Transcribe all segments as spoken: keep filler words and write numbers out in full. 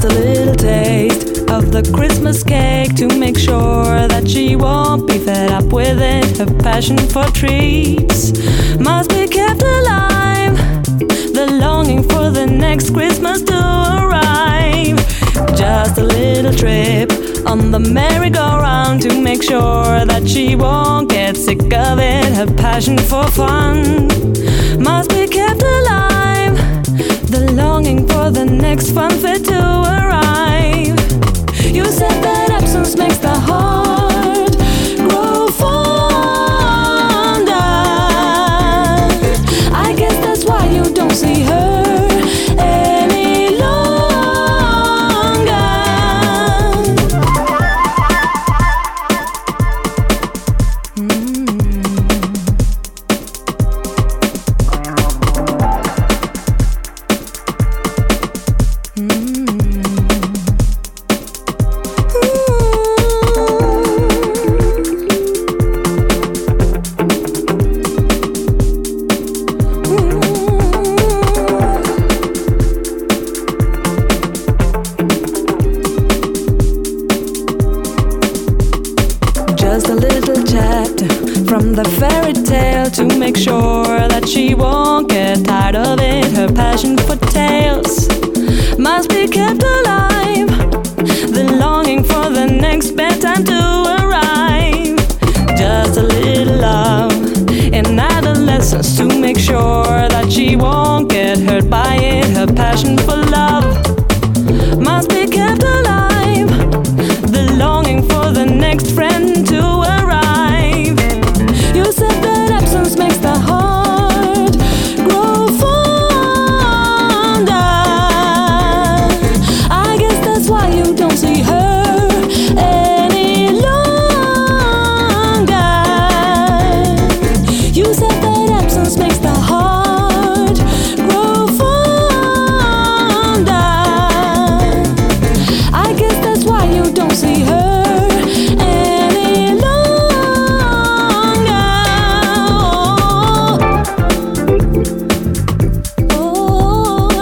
Just a little taste of the Christmas cake to make sure that she won't be fed up with it. Her passion for treats must be kept alive. The longing for the next Christmas to arrive. Just a little trip on the merry-go-round to make sure that she won't get sick of it. Her passion for fun must be kept alive. The longing for the next fun fit to arrive. You said that absence makes the heart grow fonder. I guess that's why you don't see her any longer. Mm-hmm. Just a little chat from the fairy tale to make sure that she won't get tired of it. Her passion for tales must be kept alive. The longing for the next bedtime to arrive. Just a little love in adolescence to make sure that she won't get hurt by it. Her passion for love must be kept alive. The longing for the next friend to arrive. You said that absence makes the heart grow fonder. I guess that's why you don't see her any longer. You said that absence makes the heart grow fonder. I guess that's why you don't see her any longer. Oh, oh,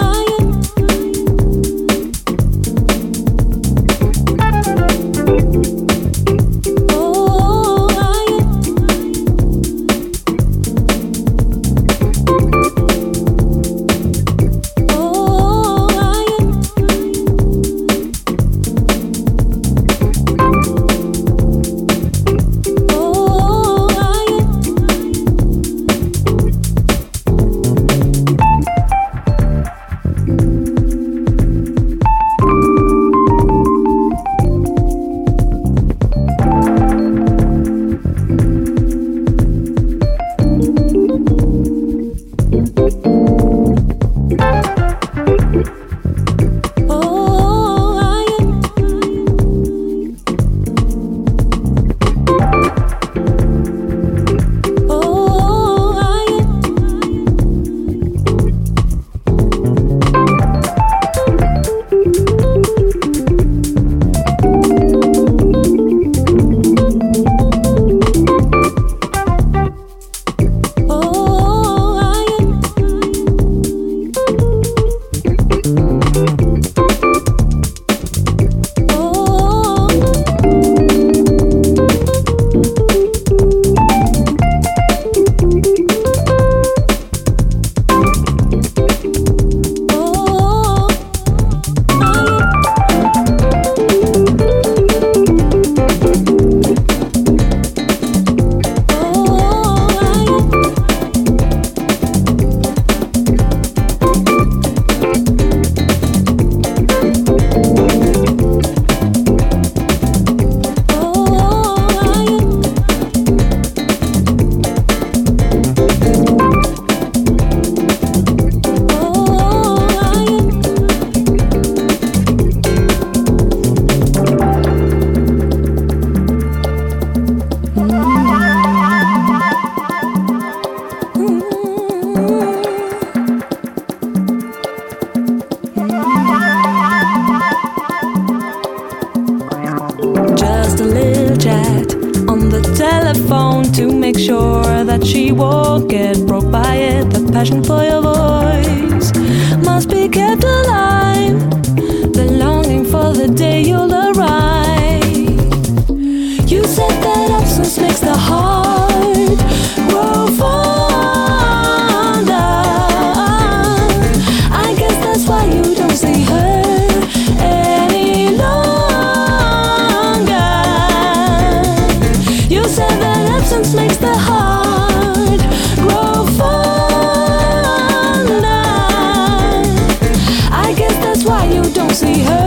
telephone to make sure that she won't get broke by it. The passion for your voice must be kept alive. The longing the day you'll arrive. You said that absence makes the heart grow fonder. I guess that's why you don't see her any longer. You said that absence makes the heart grow fonder. I guess that's why you don't see her